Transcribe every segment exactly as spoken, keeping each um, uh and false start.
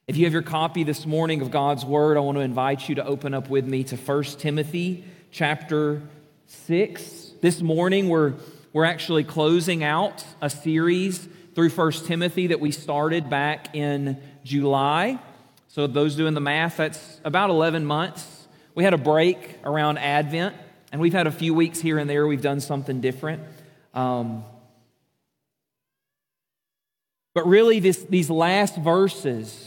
If you have your copy this morning of God's Word, I want to invite you to open up with me to First Timothy chapter six. This morning, we're, we're actually closing out a series through First Timothy that we started back in July. So those doing the math, that's about eleven months. We had a break around Advent, and we've had a few weeks here and there we've done something different. Um, but really, this, these last verses,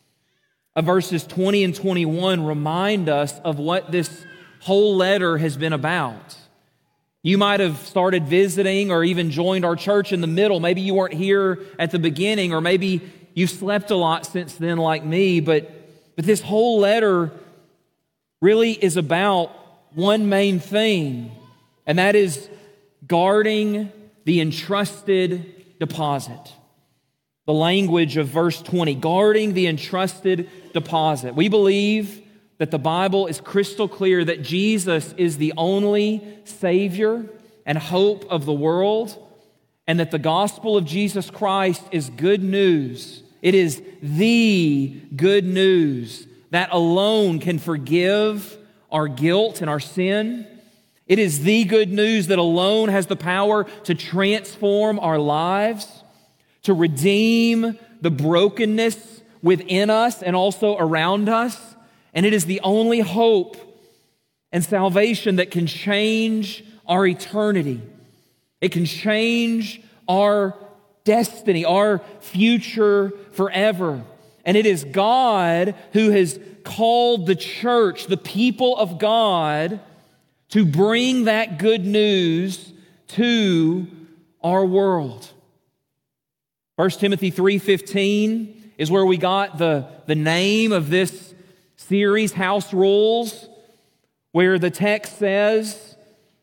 of verses twenty and twenty-one, remind us of what this whole letter has been about. You might have started visiting or even joined our church in the middle. Maybe you weren't here at the beginning, or maybe you've slept a lot since then like me, but, but this whole letter really is about one main thing, and that is guarding the entrusted deposit. The language of verse twenty, guarding the entrusted deposit. We believe that the Bible is crystal clear that Jesus is the only Savior and hope of the world, and that the gospel of Jesus Christ is good news. It is the good news that alone can forgive our guilt and our sin. It is the good news that alone has the power to transform our lives, to redeem the brokenness within us and also around us. And it is the only hope and salvation that can change our eternity. It can change our destiny, our future forever. And it is God who has called the church, the people of God, to bring that good news to our world. First Timothy three fifteen is where we got the, the name of this series, House Rules, where the text says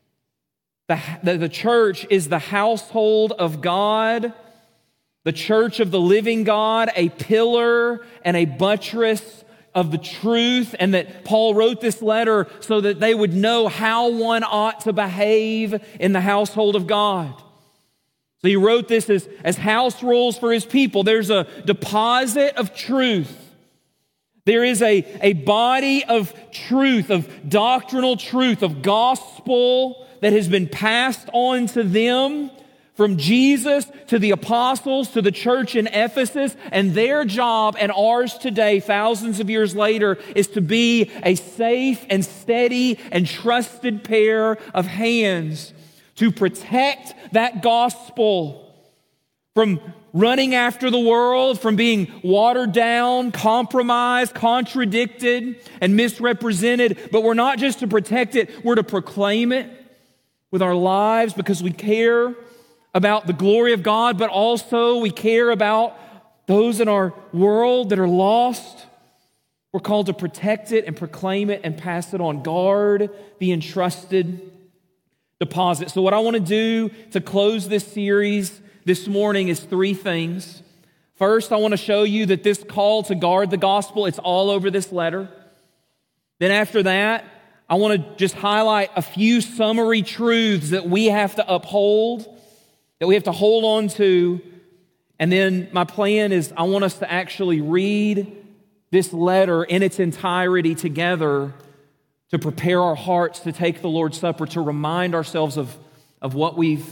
the, the, the church is the household of God, the church of the living God, a pillar and a buttress of the truth, and that Paul wrote this letter so that they would know how one ought to behave in the household of God. So he wrote this as, as house rules for his people. There's a deposit of truth. There is a, a body of truth, of doctrinal truth, of gospel that has been passed on to them from Jesus to the apostles to the church in Ephesus. And their job and ours today, thousands of years later, is to be a safe and steady and trusted pair of hands to protect that gospel from running after the world, from being watered down, compromised, contradicted, and misrepresented. But we're not just to protect it, we're to proclaim it with our lives because we care about the glory of God, but also we care about those in our world that are lost. We're called to protect it and proclaim it and pass it on. Guard the entrusted deposit. So what I want to do to close this series this morning is three things. First, I want to show you that this call to guard the gospel, it's all over this letter. Then after that, I want to just highlight a few summary truths that we have to uphold, that we have to hold on to. And then my plan is I want us to actually read this letter in its entirety together to prepare our hearts to take the Lord's Supper, to remind ourselves of, of what we've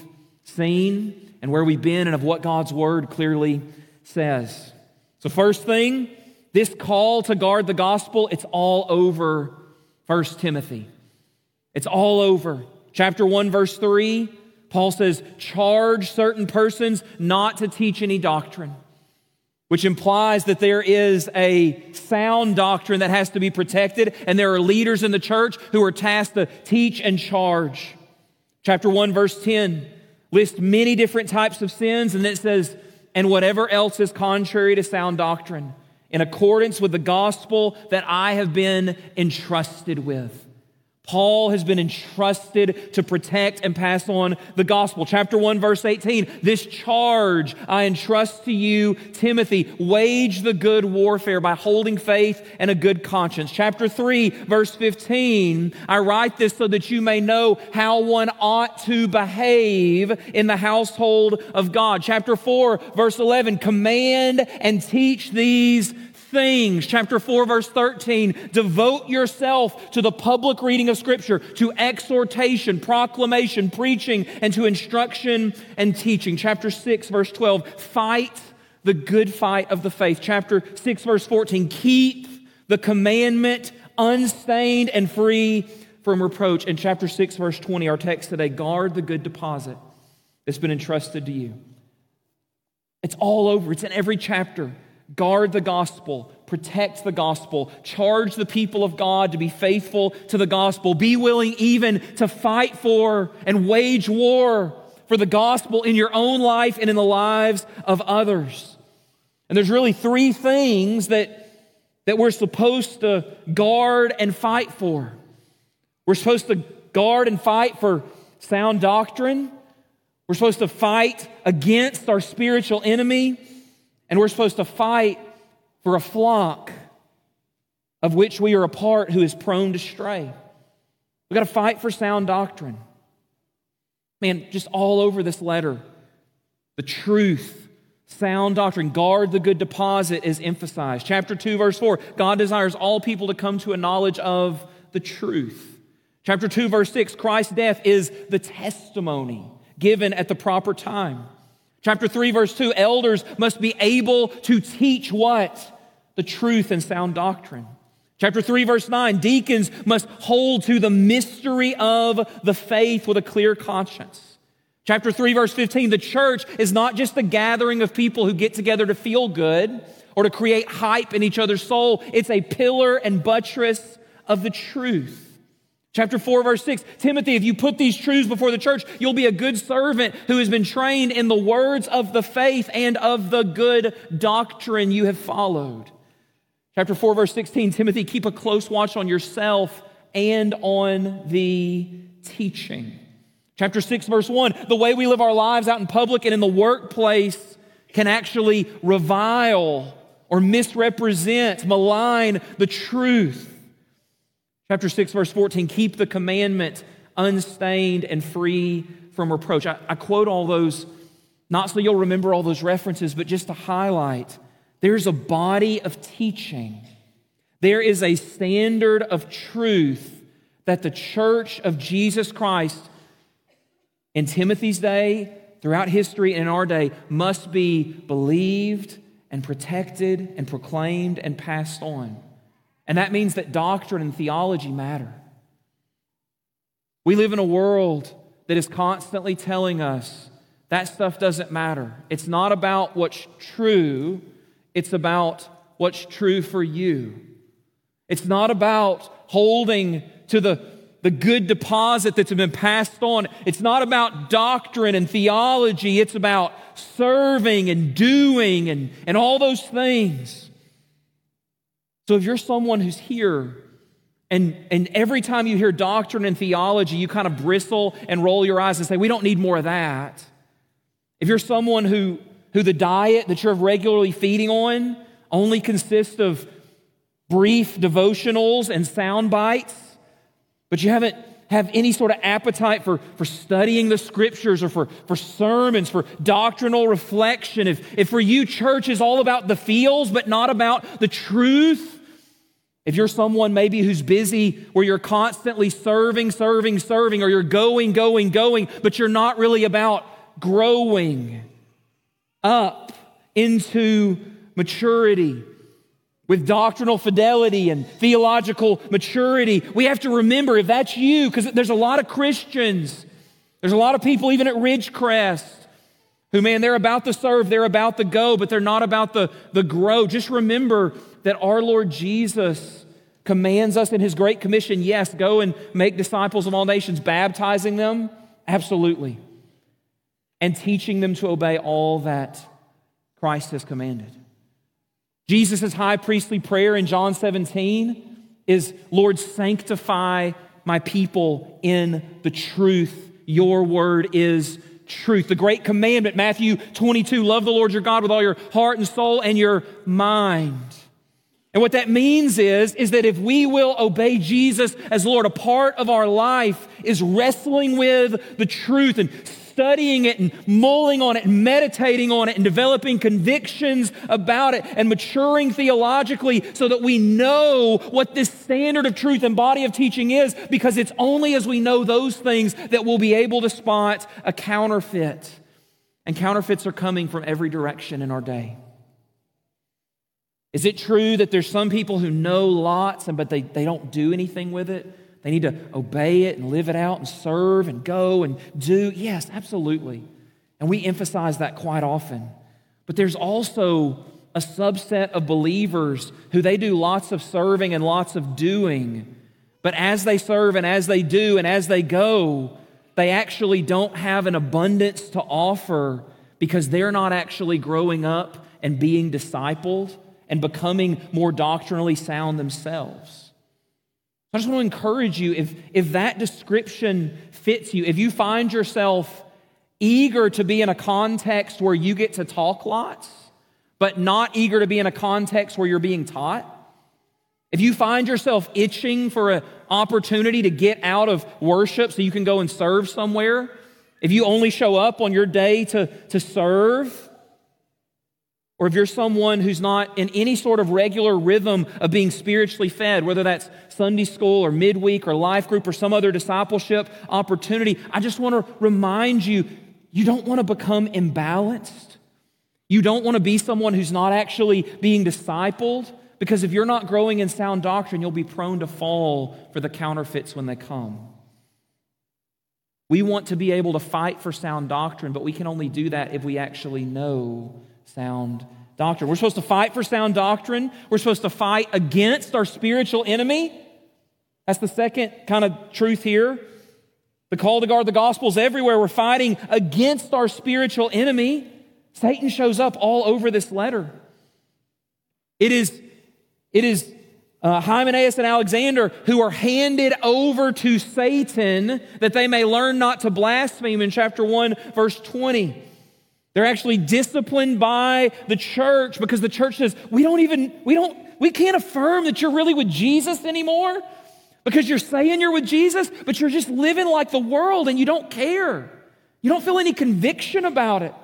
seen and where we've been and of what God's Word clearly says. So first thing, this call to guard the gospel, it's all over First Timothy. It's all over. Chapter one, verse three, Paul says, charge certain persons not to teach any doctrine, which implies that there is a sound doctrine that has to be protected, and there are leaders in the church who are tasked to teach and charge. Chapter one, verse ten lists many different types of sins, and it says, and whatever else is contrary to sound doctrine, in accordance with the gospel that I have been entrusted with. Paul has been entrusted to protect and pass on the gospel. Chapter one, verse eighteen, this charge I entrust to you, Timothy, wage the good warfare by holding faith and a good conscience. Chapter three, verse fifteen, I write this so that you may know how one ought to behave in the household of God. Chapter four, verse eleven, command and teach these things. Chapter four, verse thirteen, devote yourself to the public reading of Scripture, to exhortation, proclamation, preaching, and to instruction and teaching. Chapter six, verse twelve, fight the good fight of the faith. Chapter six, verse fourteen, keep the commandment unstained and free from reproach. In chapter six, verse twenty, our text today, guard the good deposit that's been entrusted to you. It's all over. It's in every chapter. Guard the gospel, protect the gospel, charge the people of God to be faithful to the gospel. Be willing even to fight for and wage war for the gospel in your own life and in the lives of others. And there's really three things that, that we're supposed to guard and fight for. We're supposed to guard and fight for sound doctrine. We're supposed to fight against our spiritual enemy. And we're supposed to fight for a flock of which we are a part who is prone to stray. We've got to fight for sound doctrine. Man, just all over this letter, the truth, sound doctrine, guard the good deposit is emphasized. Chapter two, verse four, God desires all people to come to a knowledge of the truth. Chapter two, verse six, Christ's death is the testimony given at the proper time. Chapter three, verse two, elders must be able to teach what? The truth and sound doctrine. Chapter three, verse nine, deacons must hold to the mystery of the faith with a clear conscience. Chapter three, verse fifteen, the church is not just a gathering of people who get together to feel good or to create hype in each other's soul. It's a pillar and buttress of the truth. Chapter four, verse six, Timothy, if you put these truths before the church, you'll be a good servant who has been trained in the words of the faith and of the good doctrine you have followed. Chapter four, verse sixteen, Timothy, keep a close watch on yourself and on the teaching. Chapter six, verse one, the way we live our lives out in public and in the workplace can actually revile or misrepresent, malign the truth. Chapter six, verse fourteen, keep the commandment unstained and free from reproach. I, I quote all those, not so you'll remember all those references, but just to highlight, there's a body of teaching. There is a standard of truth that the church of Jesus Christ in Timothy's day, throughout history, and in our day, must be believed and protected and proclaimed and passed on. And that means that doctrine and theology matter. We live in a world that is constantly telling us that stuff doesn't matter. It's not about what's true, it's about what's true for you. It's not about holding to the, the good deposit that's been passed on. It's not about doctrine and theology. It's about serving and doing and, and all those things. So if you're someone who's here and, and every time you hear doctrine and theology, you kind of bristle and roll your eyes and say, we don't need more of that. If you're someone who, who the diet that you're regularly feeding on only consists of brief devotionals and sound bites, but you haven't have any sort of appetite for, for studying the Scriptures or for, for sermons, for doctrinal reflection, if, if for you church is all about the feels but not about the truth, if you're someone maybe who's busy where you're constantly serving, serving, serving, or you're going, going, going, but you're not really about growing up into maturity with doctrinal fidelity and theological maturity, we have to remember if that's you, because there's a lot of Christians, there's a lot of people even at Ridgecrest who, man, they're about to serve, they're about to go, but they're not about the, the grow. Just remember that our Lord Jesus commands us in His Great Commission, yes, go and make disciples of all nations, baptizing them, absolutely, and teaching them to obey all that Christ has commanded. Jesus' high priestly prayer in John seventeen is, Lord, sanctify my people in the truth. Your word is truth. The great commandment, Matthew twenty-two, love the Lord your God with all your heart and soul and your mind. And what that means is, is that if we will obey Jesus as Lord, a part of our life is wrestling with the truth and studying it and mulling on it and meditating on it and developing convictions about it and maturing theologically so that we know what this standard of truth and body of teaching is, because it's only as we know those things that we'll be able to spot a counterfeit. And counterfeits are coming from every direction in our day. Is it true that there's some people who know lots, but they, they don't do anything with it? They need to obey it and live it out and serve and go and do? Yes, absolutely. And we emphasize that quite often. But there's also a subset of believers who they do lots of serving and lots of doing. But as they serve and as they do and as they go, they actually don't have an abundance to offer because they're not actually growing up and being discipled and becoming more doctrinally sound themselves. I just want to encourage you, if, if that description fits you, if you find yourself eager to be in a context where you get to talk lots, but not eager to be in a context where you're being taught, if you find yourself itching for an opportunity to get out of worship so you can go and serve somewhere, if you only show up on your day to, to serve, or if you're someone who's not in any sort of regular rhythm of being spiritually fed, whether that's Sunday school or midweek or life group or some other discipleship opportunity, I just want to remind you, you don't want to become imbalanced. You don't want to be someone who's not actually being discipled, because if you're not growing in sound doctrine, you'll be prone to fall for the counterfeits when they come. We want to be able to fight for sound doctrine, but we can only do that if we actually know sound doctrine. We're supposed to fight for sound doctrine. We're supposed to fight against our spiritual enemy. That's the second kind of truth here. The call to guard the gospel is everywhere. We're fighting against our spiritual enemy. Satan shows up all over this letter. It is, it is uh, Hymenaeus and Alexander who are handed over to Satan that they may learn not to blaspheme in chapter one, verse twenty. They're actually disciplined by the church because the church says, we don't even, we don't, we can't affirm that you're really with Jesus anymore because you're saying you're with Jesus, but you're just living like the world and you don't care. You don't feel any conviction about it.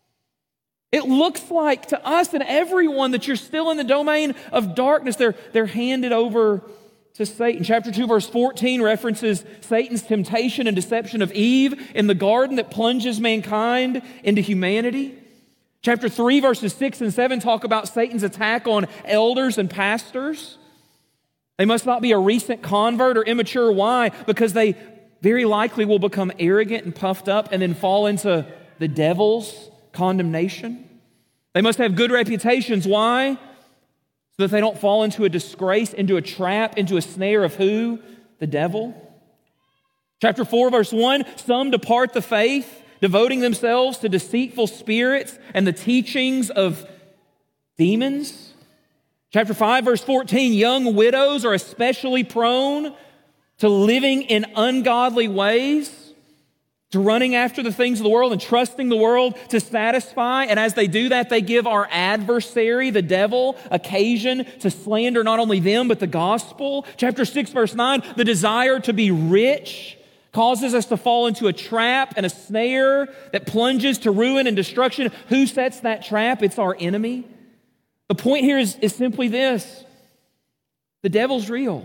It looks like to us and everyone that you're still in the domain of darkness. They're, they're handed over to Satan. Chapter two, verse fourteen references Satan's temptation and deception of Eve in the garden that plunges mankind into humanity. Chapter three, verses six and seven talk about Satan's attack on elders and pastors. They must not be a recent convert or immature. Why? Because they very likely will become arrogant and puffed up and then fall into the devil's condemnation. They must have good reputations. Why? So that they don't fall into a disgrace, into a trap, into a snare of who? The devil. Chapter four, verse one, some depart the faith, devoting themselves to deceitful spirits and the teachings of demons. Chapter five, verse fourteen, young widows are especially prone to living in ungodly ways, to running after the things of the world and trusting the world to satisfy. And as they do that, they give our adversary, the devil, occasion to slander not only them, but the gospel. Chapter six, verse nine, the desire to be rich causes us to fall into a trap and a snare that plunges to ruin and destruction. Who sets that trap? It's our enemy. The point here is, is simply this. The devil's real.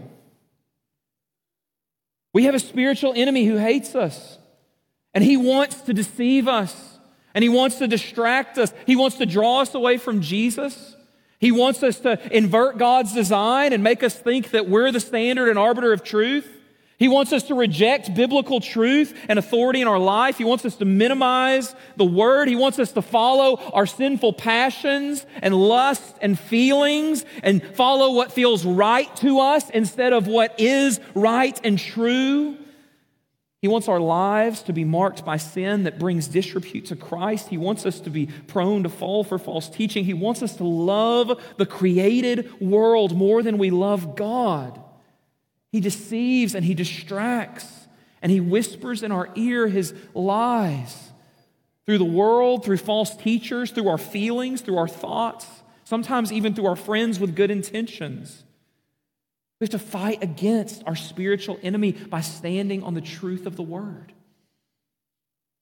We have a spiritual enemy who hates us. And he wants to deceive us. And he wants to distract us. He wants to draw us away from Jesus. He wants us to invert God's design and make us think that we're the standard and arbiter of truth. He wants us to reject biblical truth and authority in our life. He wants us to minimize the word. He wants us to follow our sinful passions and lusts and feelings and follow what feels right to us instead of what is right and true. He wants our lives to be marked by sin that brings disrepute to Christ. He wants us to be prone to fall for false teaching. He wants us to love the created world more than we love God. He deceives and he distracts and he whispers in our ear his lies through the world, through false teachers, through our feelings, through our thoughts, sometimes even through our friends with good intentions. We have to fight against our spiritual enemy by standing on the truth of the word.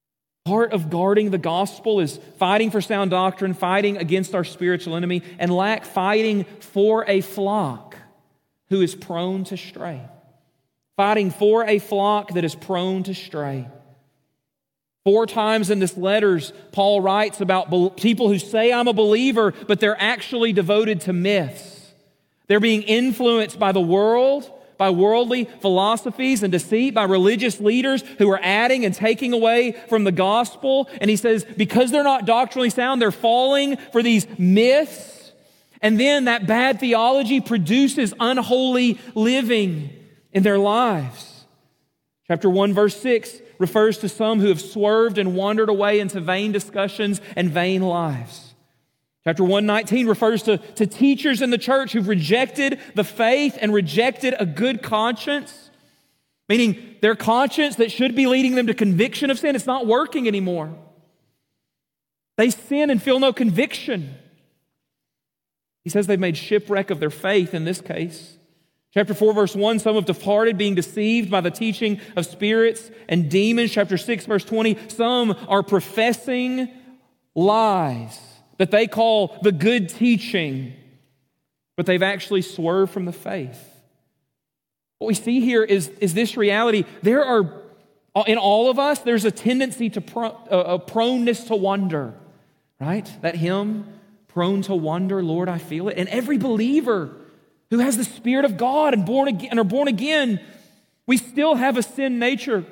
Part of guarding the gospel is fighting for sound doctrine, fighting against our spiritual enemy, and lack fighting for a flock who is prone to stray. Fighting for a flock that is prone to stray. Four times in this letters, Paul writes about people who say, I'm a believer, but they're actually devoted to myths. They're being influenced by the world, by worldly philosophies and deceit, by religious leaders who are adding and taking away from the gospel. And he says, because they're not doctrinally sound, they're falling for these myths. And then that bad theology produces unholy living in their lives. Chapter one, verse six refers to some who have swerved and wandered away into vain discussions and vain lives. Chapter one nineteen refers to, to teachers in the church who've rejected the faith and rejected a good conscience, meaning their conscience that should be leading them to conviction of sin, it's not working anymore. They sin and feel no conviction. He says they've made shipwreck of their faith in this case. Chapter four, verse one, some have departed, being deceived by the teaching of spirits and demons. Chapter six, verse twenty, some are professing lies that they call the good teaching, but they've actually swerved from the faith. What we see here is, is this reality. There are, in all of us, there's a tendency to, pro, a proneness to wonder, right? That hymn, prone to wonder, Lord, I feel it. And every believer who has the Spirit of God and born again and are born again, we still have a sin nature.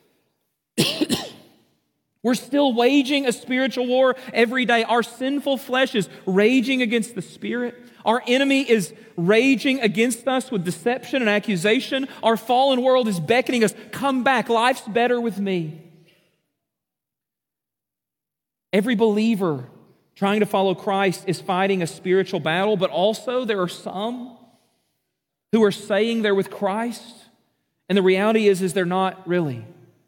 We're still waging a spiritual war every day. Our sinful flesh is raging against the Spirit. Our enemy is raging against us with deception and accusation. Our fallen world is beckoning us, come back, life's better with me. Every believer trying to follow Christ is fighting a spiritual battle, but also there are some who are saying they're with Christ, and the reality is, is they're not really.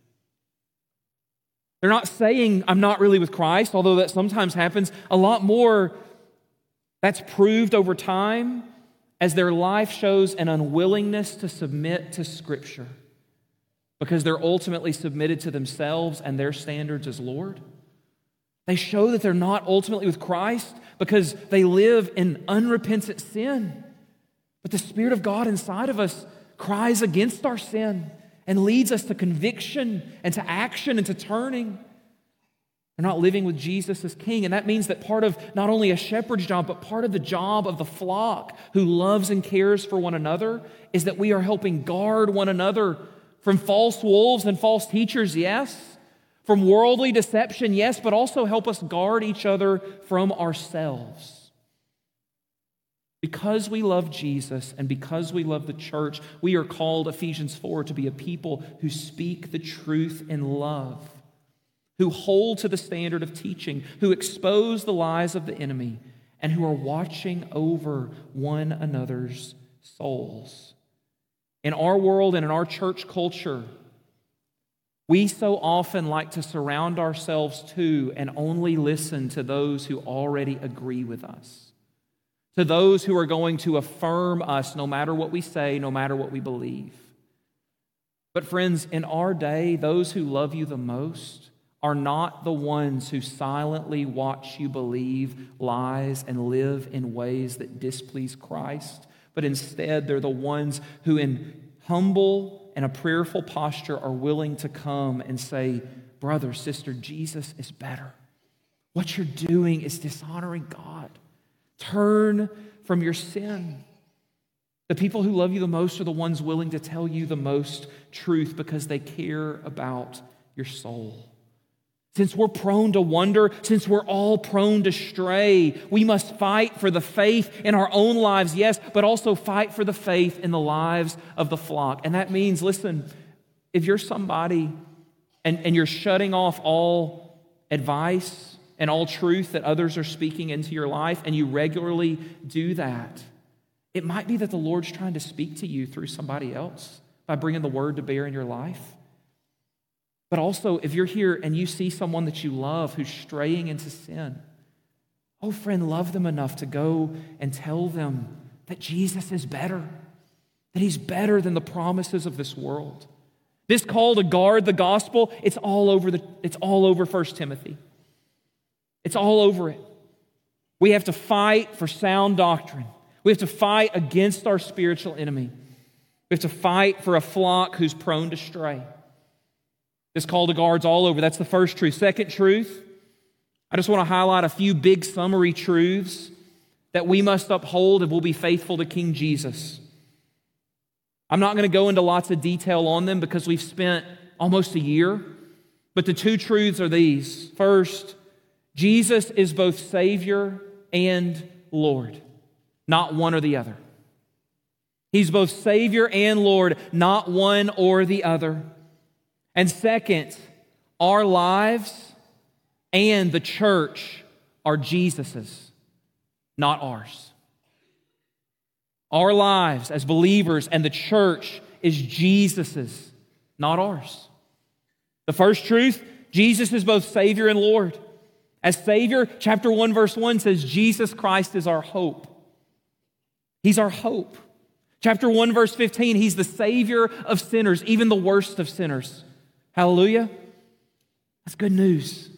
They're not saying, I'm not really with Christ, although that sometimes happens. A lot more, that's proved over time as their life shows an unwillingness to submit to Scripture because they're ultimately submitted to themselves and their standards as Lord. They show that they're not ultimately with Christ because they live in unrepentant sin. But the Spirit of God inside of us cries against our sin and leads us to conviction and to action and to turning. They're not living with Jesus as King. And that means that part of not only a shepherd's job, but part of the job of the flock who loves and cares for one another is that we are helping guard one another from false wolves and false teachers, yes. From worldly deception, yes, but also help us guard each other from ourselves. Because we love Jesus and because we love the church, we are called, Ephesians four, to be a people who speak the truth in love, who hold to the standard of teaching, who expose the lies of the enemy, and who are watching over one another's souls. In our world and in our church culture, we so often like to surround ourselves to and only listen to those who already agree with us. To those who are going to affirm us no matter what we say, no matter what we believe. But friends, in our day, those who love you the most are not the ones who silently watch you believe lies and live in ways that displease Christ, but instead they're the ones who in humble and a prayerful posture are willing to come and say, brother, sister, Jesus is better. What you're doing is dishonoring God. Turn from your sin. The people who love you the most are the ones willing to tell you the most truth because they care about your soul. Since we're prone to wonder, since we're all prone to stray, we must fight for the faith in our own lives, yes, but also fight for the faith in the lives of the flock. And that means, listen, if you're somebody and, and you're shutting off all advice and all truth that others are speaking into your life, and you regularly do that, it might be that the Lord's trying to speak to you through somebody else by bringing the word to bear in your life. But also, if you're here and you see someone that you love who's straying into sin, oh friend, love them enough to go and tell them that Jesus is better, that He's better than the promises of this world. This call to guard the gospel, it's all over the, it's all over First Timothy. It's all over it. We have to fight for sound doctrine. We have to fight against our spiritual enemy. We have to fight for a flock who's prone to stray. This call to guard's all over. That's the first truth. Second truth, I just want to highlight a few big summary truths that we must uphold if we'll be faithful to King Jesus. I'm not going to go into lots of detail on them because we've spent almost a year, but the two truths are these. First, Jesus is both Savior and Lord, not one or the other. He's both Savior and Lord, not one or the other. And second, our lives and the church are Jesus's, not ours. Our lives as believers and the church is Jesus's, not ours. The first truth, Jesus is both Savior and Lord. As Savior, chapter one, verse one says, Jesus Christ is our hope. He's our hope. Chapter one, verse fifteen, He's the Savior of sinners, even the worst of sinners. Hallelujah. That's good news.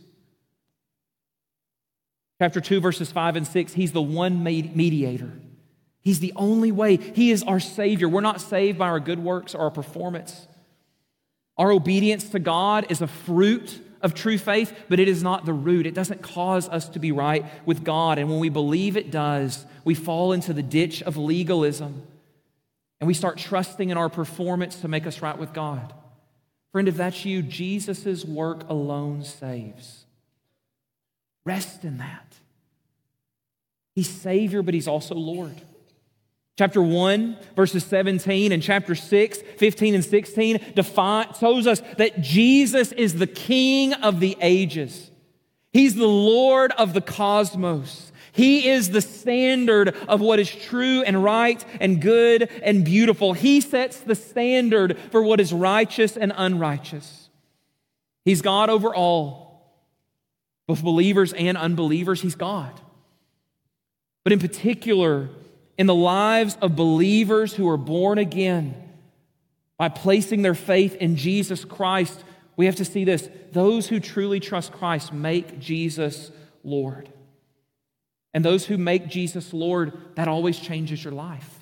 Chapter two, verses five and six, He's the one mediator. He's the only way. He is our Savior. We're not saved by our good works or our performance. Our obedience to God is a fruit of true faith, but it is not the root. It doesn't cause us to be right with God. And when we believe it does, we fall into the ditch of legalism and we start trusting in our performance to make us right with God. Friend, if that's you, Jesus' work alone saves. Rest in that. He's Savior, but He's also Lord. Chapter one, verses seventeen, and chapter six, fifteen and sixteen define, shows us that Jesus is the King of the ages. He's the Lord of the cosmos. He is the standard of what is true and right and good and beautiful. He sets the standard for what is righteous and unrighteous. He's God over all, both believers and unbelievers. He's God. But in particular, in the lives of believers who are born again, by placing their faith in Jesus Christ, we have to see this. Those who truly trust Christ make Jesus Lord. And those who make Jesus Lord, that always changes your life.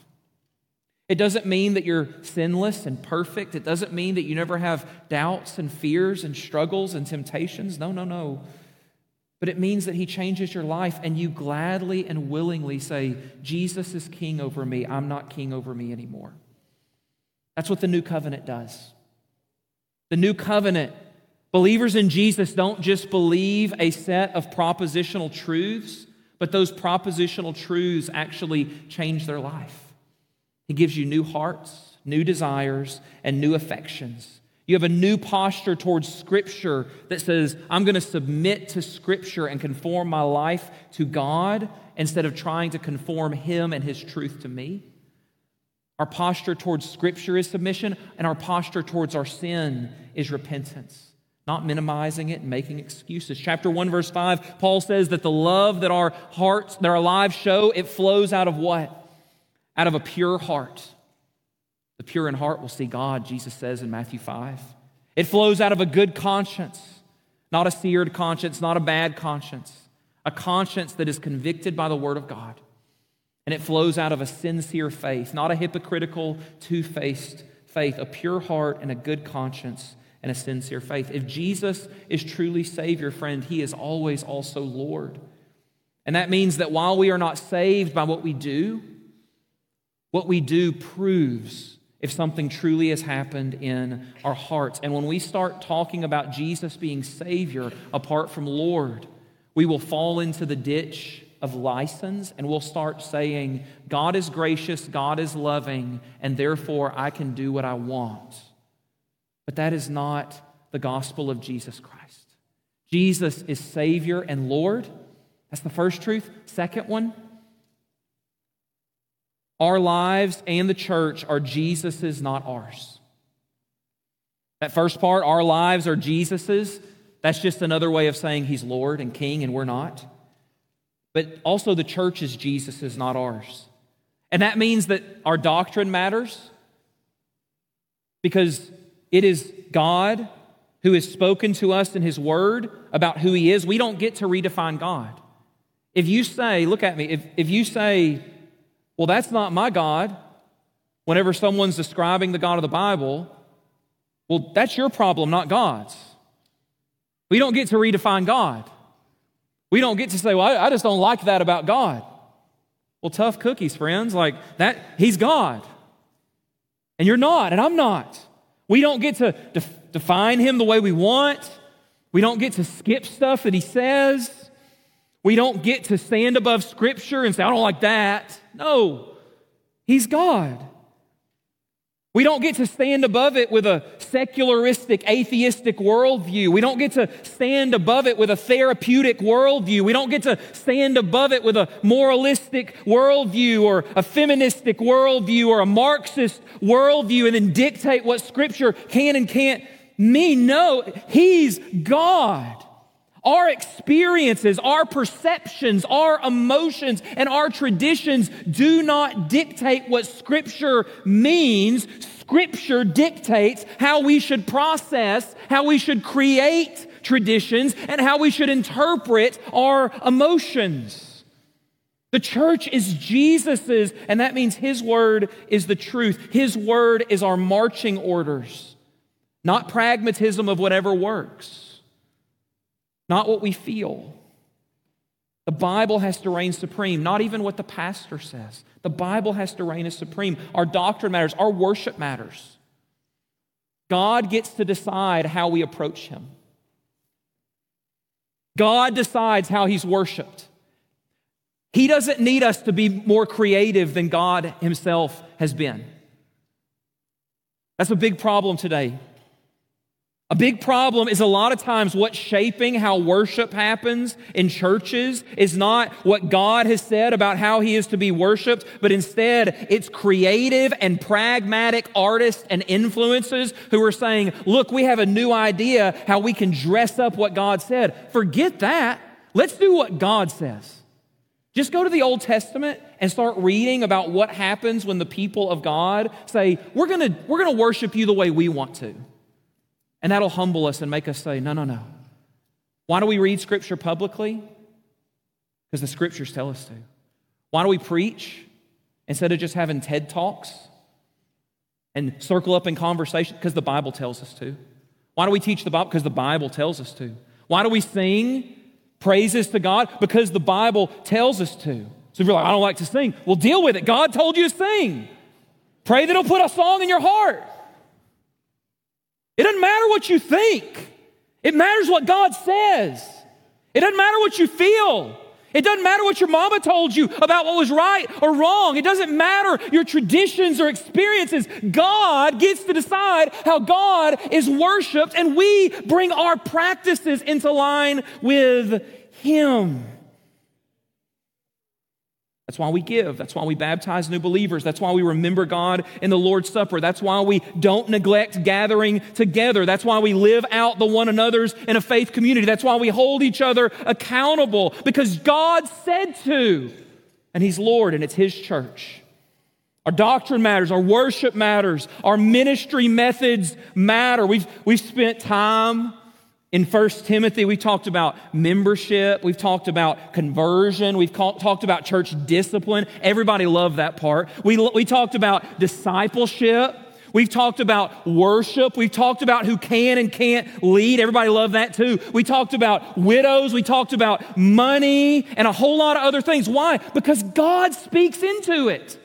It doesn't mean that you're sinless and perfect. It doesn't mean that you never have doubts and fears and struggles and temptations. No, no, no. But it means that He changes your life and you gladly and willingly say, Jesus is king over me. I'm not king over me anymore. That's what the new covenant does. The new covenant, believers in Jesus don't just believe a set of propositional truths, but those propositional truths actually change their life. He gives you new hearts, new desires, and new affections. You have a new posture towards Scripture that says, I'm going to submit to Scripture and conform my life to God instead of trying to conform Him and His truth to me. Our posture towards Scripture is submission, and our posture towards our sin is repentance, not minimizing it and making excuses. Chapter one, verse five, Paul says that the love that our hearts, that our lives show, it flows out of what? Out of a pure heart. The pure in heart will see God, Jesus says in Matthew five. It flows out of a good conscience, not a seared conscience, not a bad conscience, a conscience that is convicted by the Word of God. And it flows out of a sincere faith, not a hypocritical, two-faced faith, a pure heart and a good conscience and a sincere faith. If Jesus is truly Savior, friend, He is always also Lord. And that means that while we are not saved by what we do, what we do proves if something truly has happened in our hearts. And when we start talking about Jesus being Savior apart from Lord, we will fall into the ditch of license and we'll start saying, God is gracious, God is loving, and therefore I can do what I want. But that is not the gospel of Jesus Christ. Jesus is Savior and Lord. That's the first truth. Second one, our lives and the church are Jesus's, not ours. That first part, our lives are Jesus's, that's just another way of saying He's Lord and King and we're not. But also the church is Jesus's, not ours. And that means that our doctrine matters because it is God who has spoken to us in His Word about who He is. We don't get to redefine God. If you say, look at me, if, if you say, well, that's not my God, whenever someone's describing the God of the Bible, well, that's your problem, not God's. We don't get to redefine God. We don't get to say, well, I, I just don't like that about God. Well, tough cookies, friends. Like that, He's God. And you're not, and I'm not. We don't get to def- define Him the way we want. We don't get to skip stuff that He says. We don't get to stand above Scripture and say, I don't like that. No, He's God. We don't get to stand above it with a secularistic, atheistic worldview. We don't get to stand above it with a therapeutic worldview. We don't get to stand above it with a moralistic worldview or a feministic worldview or a Marxist worldview and then dictate what Scripture can and can't mean. No, He's God. Our experiences, our perceptions, our emotions, and our traditions do not dictate what Scripture means. Scripture dictates how we should process, how we should create traditions, and how we should interpret our emotions. The church is Jesus's, and that means His word is the truth. His word is our marching orders, not pragmatism of whatever works. Not what we feel. The Bible has to reign supreme, not even what the pastor says. The Bible has to reign as supreme. Our doctrine matters. Our worship matters. God gets to decide how we approach Him. God decides how He's worshiped. He doesn't need us to be more creative than God Himself has been. That's a big problem today. A big problem is a lot of times what's shaping how worship happens in churches is not what God has said about how He is to be worshiped, but instead it's creative and pragmatic artists and influencers who are saying, look, we have a new idea how we can dress up what God said. Forget that. Let's do what God says. Just go to the Old Testament and start reading about what happens when the people of God say, we're gonna, we're gonna worship you the way we want to. And that'll humble us and make us say, no, no, no. Why do we read Scripture publicly? Because the Scriptures tell us to. Why do we preach instead of just having TED Talks and circle up in conversation? Because the Bible tells us to. Why do we teach the Bible? Because the Bible tells us to. Why do we sing praises to God? Because the Bible tells us to. So if you're like, I don't like to sing, well, deal with it. God told you to sing. Pray that He'll put a song in your heart. It doesn't matter what you think. It matters what God says. It doesn't matter what you feel. It doesn't matter what your mama told you about what was right or wrong. It doesn't matter your traditions or experiences. God gets to decide how God is worshiped, and we bring our practices into line with Him. That's why we give. That's why we baptize new believers. That's why we remember God in the Lord's Supper. That's why we don't neglect gathering together. That's why we live out the one another's in a faith community. That's why we hold each other accountable, because God said to, and He's Lord, and it's His church. Our doctrine matters. Our worship matters. Our ministry methods matter. We've, we've spent time in First Timothy. We talked about membership. We've talked about conversion. We've call, talked about church discipline. Everybody loved that part. We, we talked about discipleship. We've talked about worship. We've talked about who can and can't lead. Everybody loved that too. We talked about widows. We talked about money and a whole lot of other things. Why? Because God speaks into it.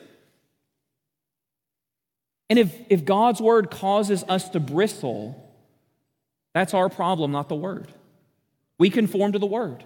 And if, if God's word causes us to bristle, that's our problem, not the Word. We conform to the Word.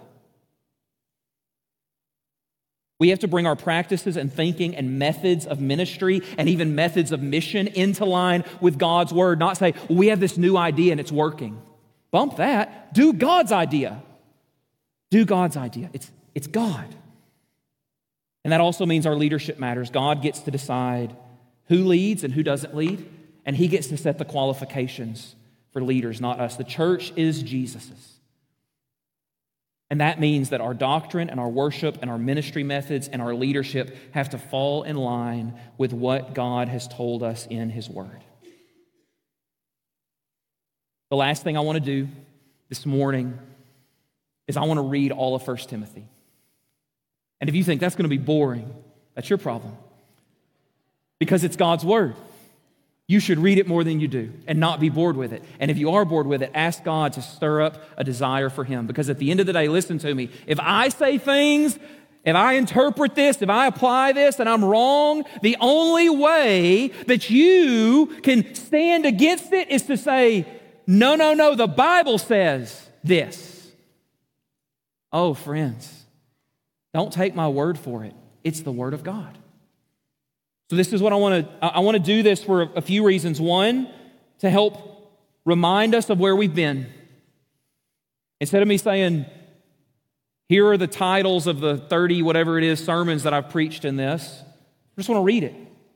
We have to bring our practices and thinking and methods of ministry and even methods of mission into line with God's Word, not say, well, we have this new idea and it's working. Bump that. Do God's idea. Do God's idea. It's, it's God. And that also means our leadership matters. God gets to decide who leads and who doesn't lead, and He gets to set the qualifications for leaders, not us. The church is Jesus's. And that means that our doctrine and our worship and our ministry methods and our leadership have to fall in line with what God has told us in His Word. The last thing I want to do this morning is I want to read all of First Timothy. And if you think that's going to be boring, that's your problem. Because it's God's Word. You should read it more than you do and not be bored with it. And if you are bored with it, ask God to stir up a desire for Him. Because at the end of the day, listen to me, if I say things, if I interpret this, if I apply this and I'm wrong, the only way that you can stand against it is to say, no, no, no, the Bible says this. Oh, friends, don't take my word for it. It's the Word of God. So this is what I want to, I want to do this for a few reasons. One, to help remind us of where we've been. Instead of me saying, here are the titles of the thirty, whatever it is, sermons that I've preached in this, I just want to read it.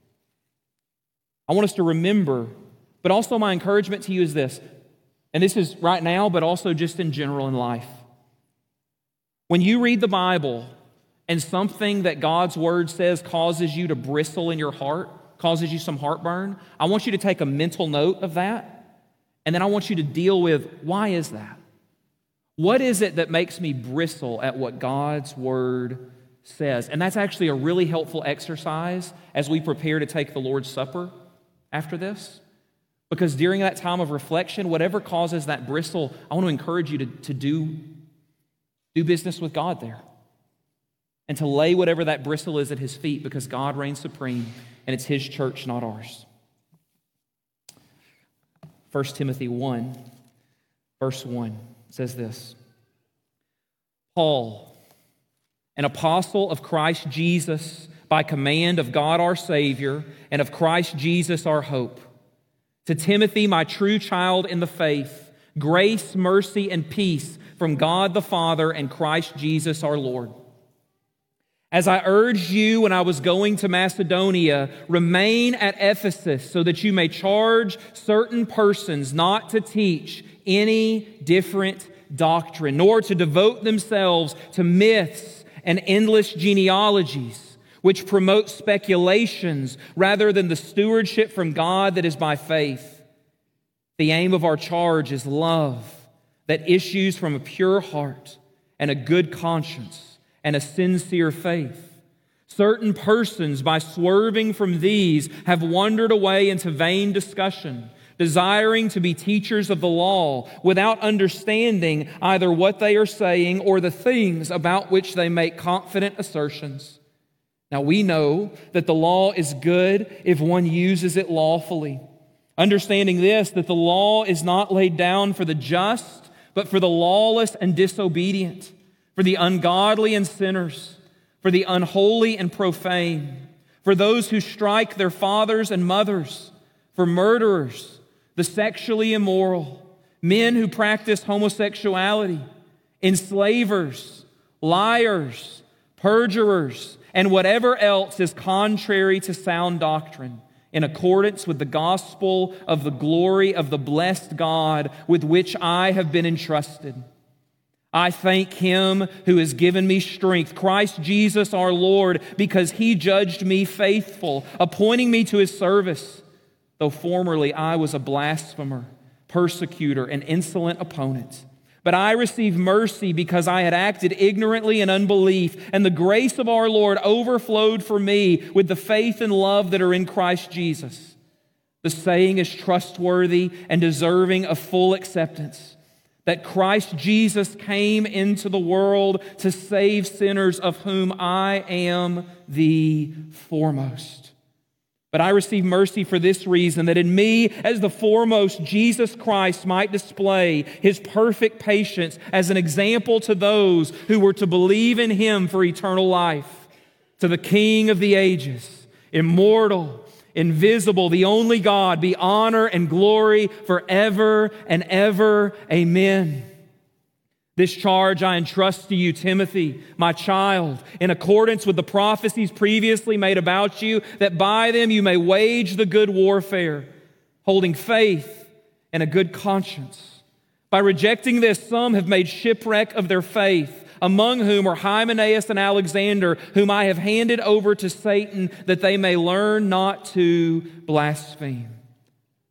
I want us to remember, but also my encouragement to you is this, and this is right now, but also just in general in life. When you read the Bible, and something that God's Word says causes you to bristle in your heart, causes you some heartburn, I want you to take a mental note of that, and then I want you to deal with, why is that? What is it that makes me bristle at what God's Word says? And that's actually a really helpful exercise as we prepare to take the Lord's Supper after this. Because during that time of reflection, whatever causes that bristle, I want to encourage you to, to do, do business with God there. And to lay whatever that bristle is at His feet, because God reigns supreme and it's His church, not ours. First Timothy one, verse one says this. Paul, an apostle of Christ Jesus, by command of God our Savior and of Christ Jesus our hope. To Timothy, my true child in the faith, grace, mercy, and peace from God the Father and Christ Jesus our Lord. As I urged you when I was going to Macedonia, remain at Ephesus so that you may charge certain persons not to teach any different doctrine, nor to devote themselves to myths and endless genealogies, which promote speculations rather than the stewardship from God that is by faith. The aim of our charge is love that issues from a pure heart and a good conscience and a sincere faith. Certain persons, by swerving from these, have wandered away into vain discussion, desiring to be teachers of the law, without understanding either what they are saying or the things about which they make confident assertions. Now we know that the law is good if one uses it lawfully, understanding this, that the law is not laid down for the just, but for the lawless and disobedient, for the ungodly and sinners, for the unholy and profane, for those who strike their fathers and mothers, for murderers, the sexually immoral, men who practice homosexuality, enslavers, liars, perjurers, and whatever else is contrary to sound doctrine, in accordance with the gospel of the glory of the blessed God with which I have been entrusted. I thank Him who has given me strength, Christ Jesus our Lord, because He judged me faithful, appointing me to His service, though formerly I was a blasphemer, persecutor, and insolent opponent. But I received mercy because I had acted ignorantly in unbelief, and the grace of our Lord overflowed for me with the faith and love that are in Christ Jesus. The saying is trustworthy and deserving of full acceptance, that Christ Jesus came into the world to save sinners, of whom I am the foremost. But I receive mercy for this reason, that in me, as the foremost, Jesus Christ might display His perfect patience as an example to those who were to believe in Him for eternal life. To the King of the ages, immortal, invisible, the only God, be honor and glory forever and ever. Amen. This charge I entrust to you, Timothy, my child, in accordance with the prophecies previously made about you, that by them you may wage the good warfare, holding faith and a good conscience. By rejecting this, some have made shipwreck of their faith, among whom are Hymenaeus and Alexander, whom I have handed over to Satan, that they may learn not to blaspheme.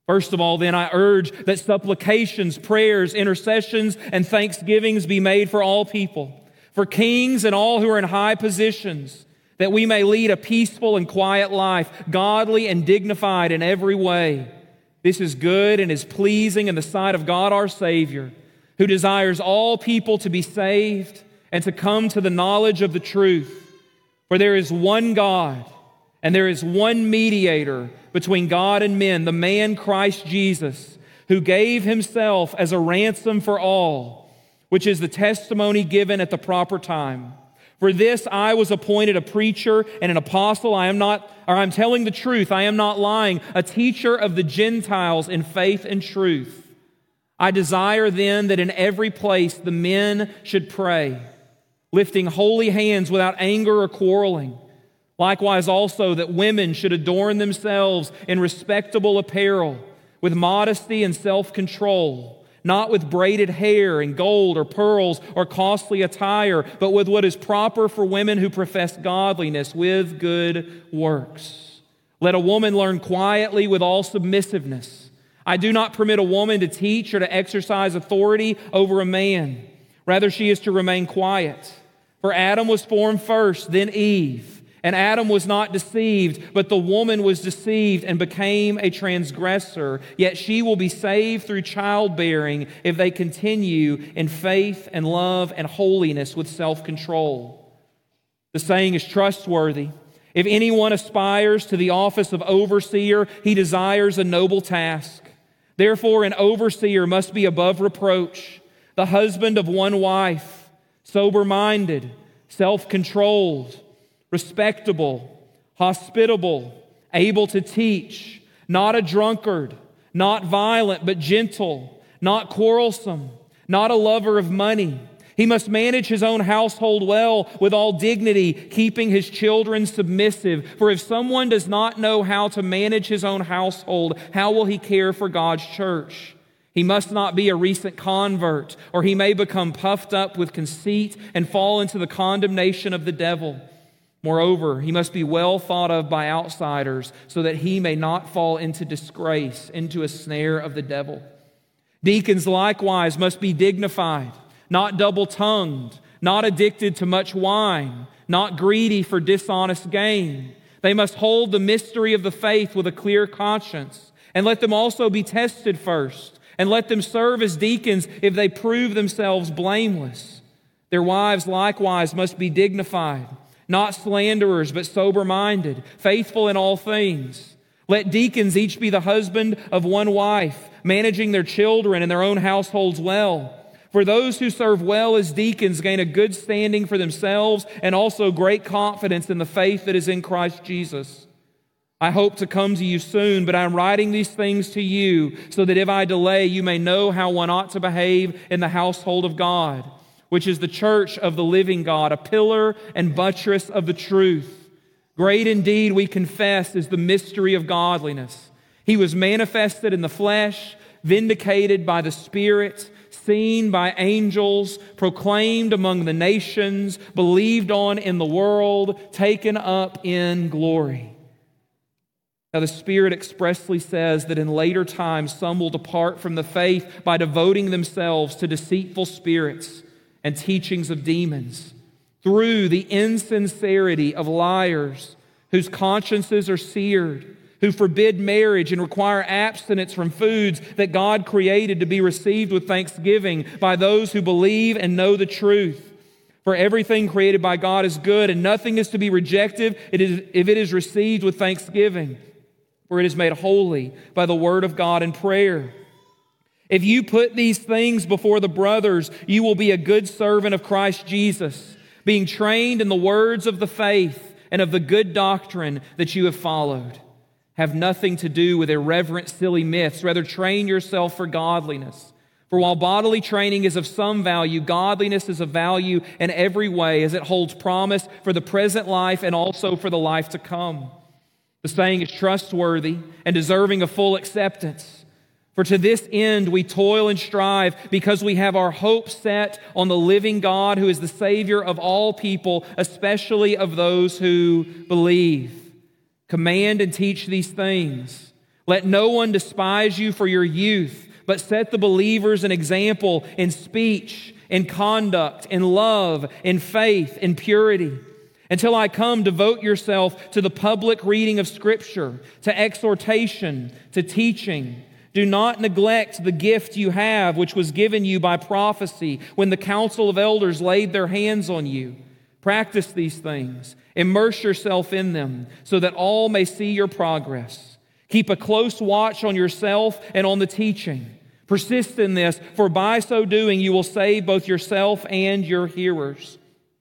First of all, then, I urge that supplications, prayers, intercessions, and thanksgivings be made for all people, for kings and all who are in high positions, that we may lead a peaceful and quiet life, godly and dignified in every way. This is good and is pleasing in the sight of God our Savior, who desires all people to be saved and to come to the knowledge of the truth. For there is one God, and there is one mediator between God and men, the man Christ Jesus, who gave himself as a ransom for all, which is the testimony given at the proper time. For this I was appointed a preacher and an apostle. I am not, or I'm telling the truth, I am not lying, a teacher of the Gentiles in faith and truth. I desire then that in every place the men should pray, lifting holy hands without anger or quarreling. Likewise also that women should adorn themselves in respectable apparel, with modesty and self-control, not with braided hair and gold or pearls or costly attire, but with what is proper for women who profess godliness with good works. Let a woman learn quietly with all submissiveness. I do not permit a woman to teach or to exercise authority over a man. Rather, she is to remain quiet. For Adam was formed first, then Eve. And Adam was not deceived, but the woman was deceived and became a transgressor. Yet she will be saved through childbearing if they continue in faith and love and holiness with self-control. The saying is trustworthy. If anyone aspires to the office of overseer, he desires a noble task. Therefore, an overseer must be above reproach, the husband of one wife, sober-minded, self-controlled, respectable, hospitable, able to teach, not a drunkard, not violent, but gentle, not quarrelsome, not a lover of money. He must manage his own household well with all dignity, keeping his children submissive. For if someone does not know how to manage his own household, how will he care for God's church? He must not be a recent convert, or he may become puffed up with conceit and fall into the condemnation of the devil. Moreover, he must be well thought of by outsiders so that he may not fall into disgrace, into a snare of the devil. Deacons likewise must be dignified, not double-tongued, not addicted to much wine, not greedy for dishonest gain. They must hold the mystery of the faith with a clear conscience, and let them also be tested first, and let them serve as deacons if they prove themselves blameless. Their wives likewise must be dignified, not slanderers, but sober-minded, faithful in all things. Let deacons each be the husband of one wife, managing their children and their own households well. For those who serve well as deacons gain a good standing for themselves and also great confidence in the faith that is in Christ Jesus. I hope to come to you soon, but I am writing these things to you so that if I delay, you may know how one ought to behave in the household of God, which is the church of the living God, a pillar and buttress of the truth. Great indeed, we confess, is the mystery of godliness. He was manifested in the flesh, vindicated by the Spirit, seen by angels, proclaimed among the nations, believed on in the world, taken up in glory. Now the Spirit expressly says that in later times some will depart from the faith by devoting themselves to deceitful spirits and teachings of demons, through the insincerity of liars whose consciences are seared, who forbid marriage and require abstinence from foods that God created to be received with thanksgiving by those who believe and know the truth. For everything created by God is good, and nothing is to be rejected if it is received with thanksgiving, for it is made holy by the word of God and prayer. If you put these things before the brothers, you will be a good servant of Christ Jesus, being trained in the words of the faith and of the good doctrine that you have followed. Have nothing to do with irreverent, silly myths. Rather, train yourself for godliness. For while bodily training is of some value, godliness is of value in every way, as it holds promise for the present life and also for the life to come. The saying is trustworthy and deserving of full acceptance. For to this end we toil and strive, because we have our hope set on the living God, who is the Savior of all people, especially of those who believe. Command and teach these things. Let no one despise you for your youth, but set the believers an example in speech, in conduct, in love, in faith, in purity. Until I come, devote yourself to the public reading of Scripture, to exhortation, to teaching. Do not neglect the gift you have, which was given you by prophecy when the council of elders laid their hands on you. Practice these things. Immerse yourself in them so that all may see your progress. Keep a close watch on yourself and on the teaching. Persist in this, for by so doing you will save both yourself and your hearers.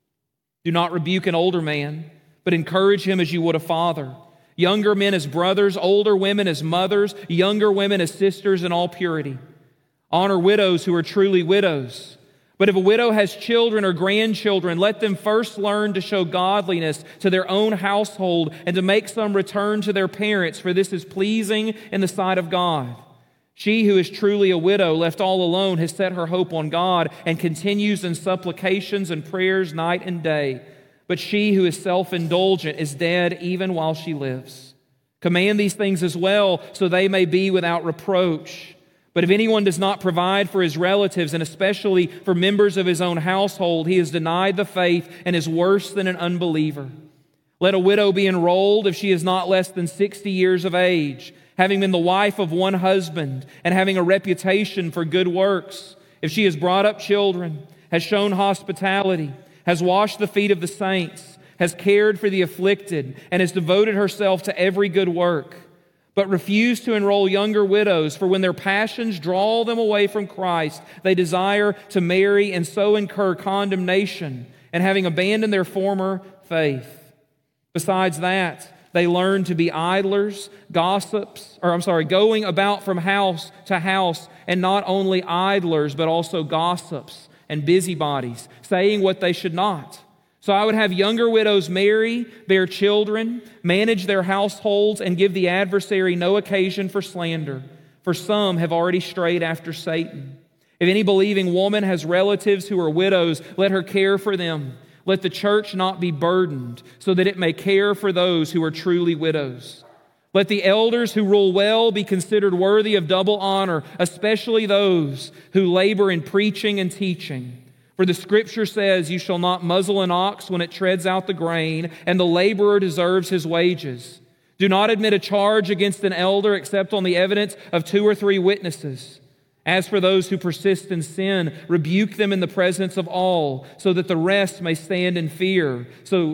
Do not rebuke an older man, but encourage him as you would a father. Younger men as brothers, older women as mothers, younger women as sisters in all purity. Honor widows who are truly widows. But if a widow has children or grandchildren, let them first learn to show godliness to their own household and to make some return to their parents, for this is pleasing in the sight of God. She who is truly a widow, left all alone, has set her hope on God and continues in supplications and prayers night and day. But she who is self-indulgent is dead even while she lives. Command these things as well, so they may be without reproach. But if anyone does not provide for his relatives, and especially for members of his own household, he has denied the faith and is worse than an unbeliever. Let a widow be enrolled if she is not less than sixty years of age, having been the wife of one husband, and having a reputation for good works. If she has brought up children, has shown hospitality, has washed the feet of the saints, has cared for the afflicted, and has devoted herself to every good work. But refuse to enroll younger widows, for when their passions draw them away from Christ, they desire to marry and so incur condemnation, and having abandoned their former faith. Besides that, they learn to be idlers, gossips, or I'm sorry, going about from house to house, and not only idlers, but also gossips and busybodies, saying what they should not. So I would have younger widows marry, bear children, manage their households, and give the adversary no occasion for slander, for some have already strayed after Satan. If any believing woman has relatives who are widows, let her care for them. Let the church not be burdened, so that it may care for those who are truly widows. Let the elders who rule well be considered worthy of double honor, especially those who labor in preaching and teaching. For the Scripture says, you shall not muzzle an ox when it treads out the grain, and the laborer deserves his wages. Do not admit a charge against an elder except on the evidence of two or three witnesses. As for those who persist in sin, rebuke them in the presence of all, so that the rest may stand in fear. So,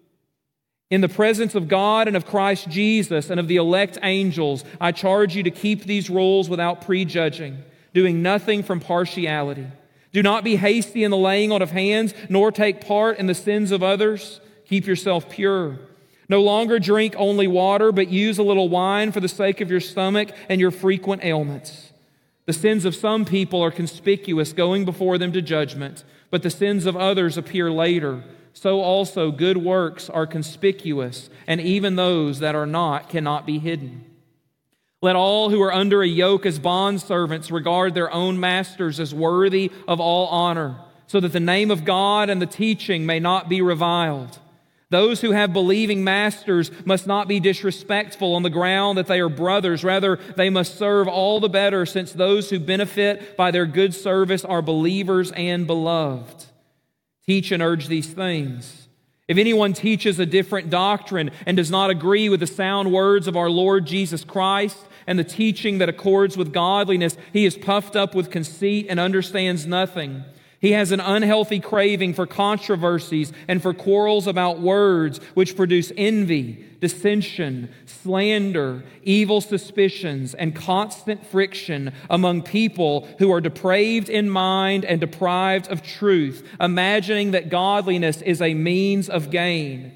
in the presence of God and of Christ Jesus and of the elect angels, I charge you to keep these rules without prejudging, doing nothing from partiality. Do not be hasty in the laying on of hands, nor take part in the sins of others. Keep yourself pure. No longer drink only water, but use a little wine for the sake of your stomach and your frequent ailments. The sins of some people are conspicuous, going before them to judgment, but the sins of others appear later. So also good works are conspicuous, and even those that are not cannot be hidden. Let all who are under a yoke as bondservants regard their own masters as worthy of all honor, so that the name of God and the teaching may not be reviled. Those who have believing masters must not be disrespectful on the ground that they are brothers. Rather, they must serve all the better, since those who benefit by their good service are believers and beloved. Teach and urge these things. If anyone teaches a different doctrine and does not agree with the sound words of our Lord Jesus Christ and the teaching that accords with godliness, he is puffed up with conceit and understands nothing. He has an unhealthy craving for controversies and for quarrels about words, which produce envy, dissension, slander, evil suspicions, and constant friction among people who are depraved in mind and deprived of truth, imagining that godliness is a means of gain.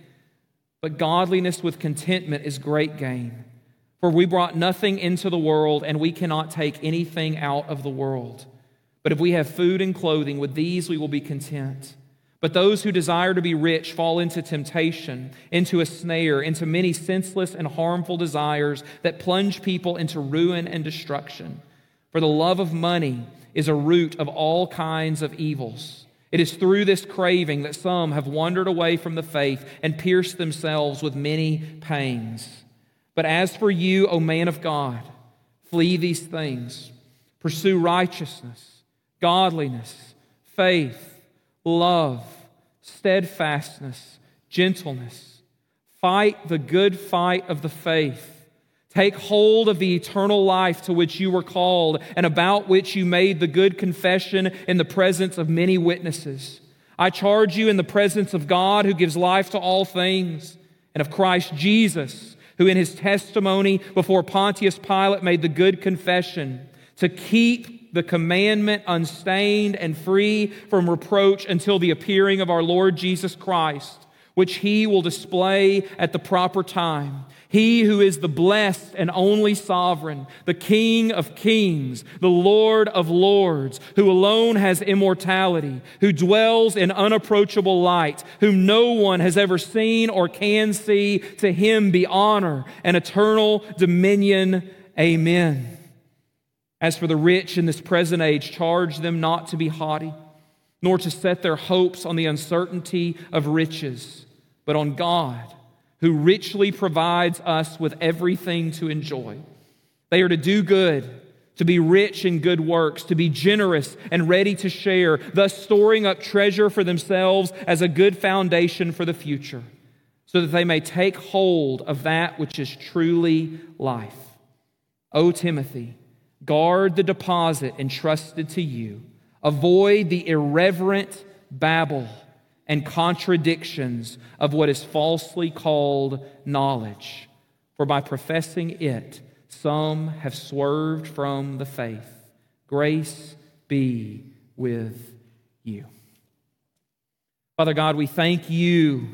But godliness with contentment is great gain. For we brought nothing into the world, and we cannot take anything out of the world. But if we have food and clothing, with these we will be content. But those who desire to be rich fall into temptation, into a snare, into many senseless and harmful desires that plunge people into ruin and destruction. For the love of money is a root of all kinds of evils. It is through this craving that some have wandered away from the faith and pierced themselves with many pangs. But as for you, O man of God, flee these things. Pursue righteousness, godliness, faith, love, steadfastness, gentleness. Fight the good fight of the faith. Take hold of the eternal life to which you were called and about which you made the good confession in the presence of many witnesses. I charge you in the presence of God who gives life to all things, and of Christ Jesus, who in his testimony before Pontius Pilate made the good confession, to keep the commandment unstained and free from reproach until the appearing of our Lord Jesus Christ, which he will display at the proper time. He who is the blessed and only sovereign, the King of kings, the Lord of lords, who alone has immortality, who dwells in unapproachable light, whom no one has ever seen or can see, to him be honor and eternal dominion. Amen. As for the rich in this present age, charge them not to be haughty, nor to set their hopes on the uncertainty of riches, but on God, who richly provides us with everything to enjoy. They are to do good, to be rich in good works, to be generous and ready to share, thus storing up treasure for themselves as a good foundation for the future, so that they may take hold of that which is truly life. O Timothy, guard the deposit entrusted to you. Avoid the irreverent babble and contradictions of what is falsely called knowledge. For by professing it, some have swerved from the faith. Grace be with you. Father God, we thank you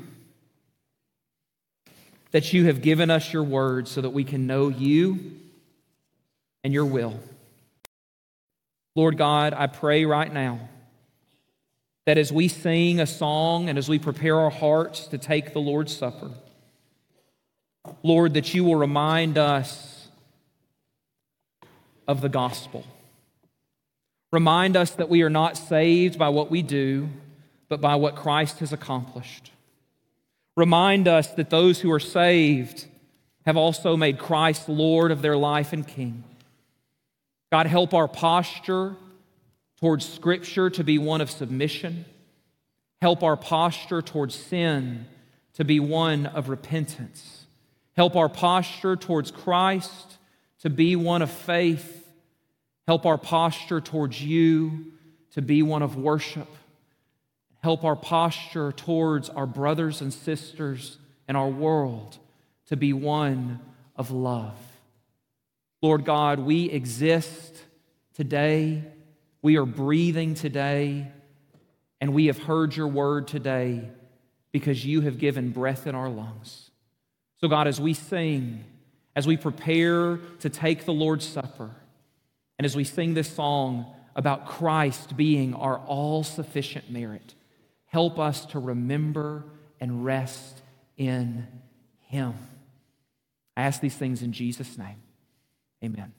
that you have given us your word so that we can know you and your will. Lord God, I pray right now that as we sing a song and as we prepare our hearts to take the Lord's Supper, Lord, that you will remind us of the gospel. Remind us that we are not saved by what we do, but by what Christ has accomplished. Remind us that those who are saved have also made Christ Lord of their life and King. God, help our posture towards Scripture to be one of submission. Help our posture towards sin to be one of repentance. Help our posture towards Christ to be one of faith. Help our posture towards you to be one of worship. Help our posture towards our brothers and sisters and our world to be one of love. Lord God, we exist today. We are breathing today, and we have heard your word today because you have given breath in our lungs. So God, as we sing, as we prepare to take the Lord's Supper, and as we sing this song about Christ being our all-sufficient merit, help us to remember and rest in him. I ask these things in Jesus' name. Amen.